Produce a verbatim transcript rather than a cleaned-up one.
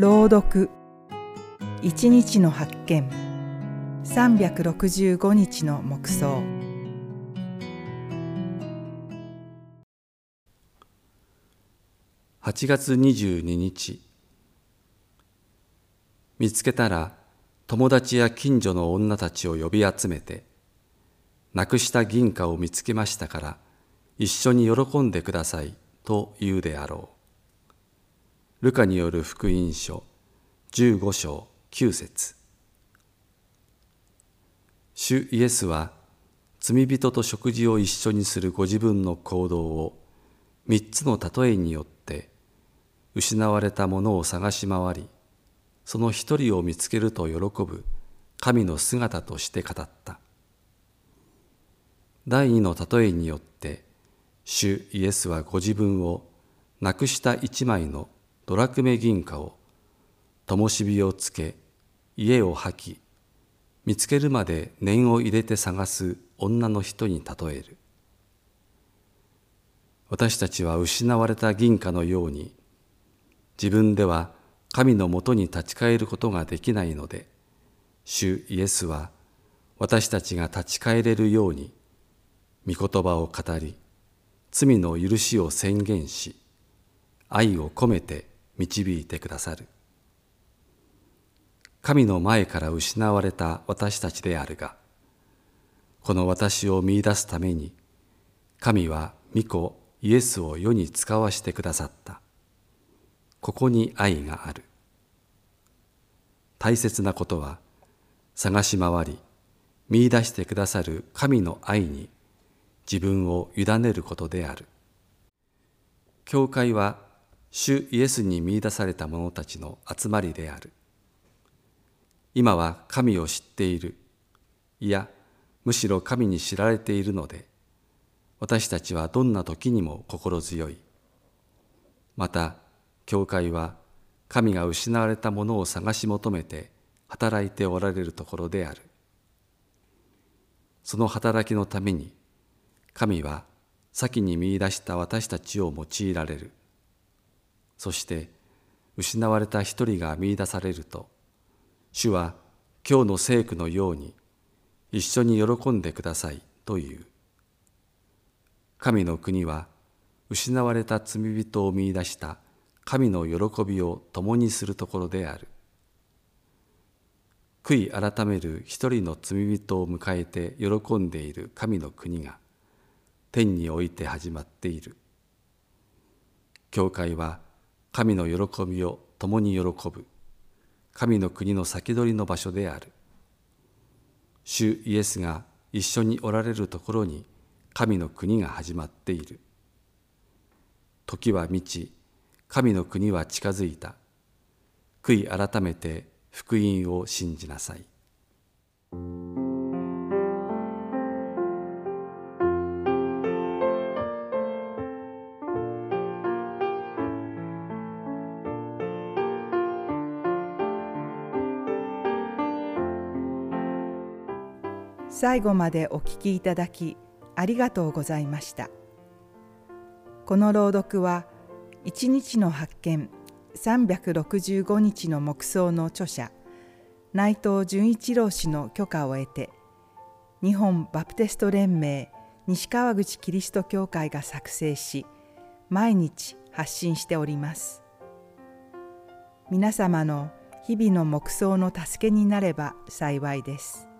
朗読一日の発見さんびゃくろくじゅうごにちの黙想。 はちがつにじゅうににち、見つけたら友達や近所の女たちを呼び集めて、なくした銀貨を見つけましたから一緒に喜んでくださいと言うであろう。ルカによる福音書じゅうごしょうきゅうせつ。主イエスは罪人と食事を一緒にするご自分の行動を三つの例えによって失われたものを探し回り、その一人を見つけると喜ぶ神の姿として語った。第二の例えによって主イエスはご自分をなくした一枚のドラクメ銀貨を灯火をつけ家を吐き、見つけるまで念を入れて探す女の人に例える。私たちは失われた銀貨のように、自分では神のもとに立ち返ることができないので、主イエスは私たちが立ち返れるように、御言葉を語り、罪の許しを宣言し、愛を込めて導いてくださる。神の前から失われた私たちであるが、この私を見出すために、神は御子イエスを世に使わしてくださった。ここに愛がある。大切なことは、探し回り、見出してくださる神の愛に自分を委ねることである。教会は、主イエスに見出された者たちの集まりである。今は神を知っている。いや、むしろ神に知られているので、私たちはどんな時にも心強い。また、教会は神が失われたものを探し求めて働いておられるところである。その働きのために、神は先に見出した私たちを用いられる。そして、失われた一人が見出されると、主は今日の聖句のように一緒に喜んでくださいという。神の国は失われた罪人を見出した神の喜びを共にするところである。悔い改める一人の罪人を迎えて喜んでいる神の国が天において始まっている。教会は神の喜びを共に喜ぶ神の国の先取りの場所である。主イエスが一緒におられるところに神の国が始まっている。時は満ち、神の国は近づいた。悔い改めて福音を信じなさい。 最後までお聞きいただきありがとうございました。この朗読は一日の発見さんびゃくろくじゅうごにちの黙想の著者内藤純一郎氏の許可を得て、日本バプテスト連盟西川口キリスト教会が作成し、毎日発信しております。皆様の日々の黙想の助けになれば幸いです。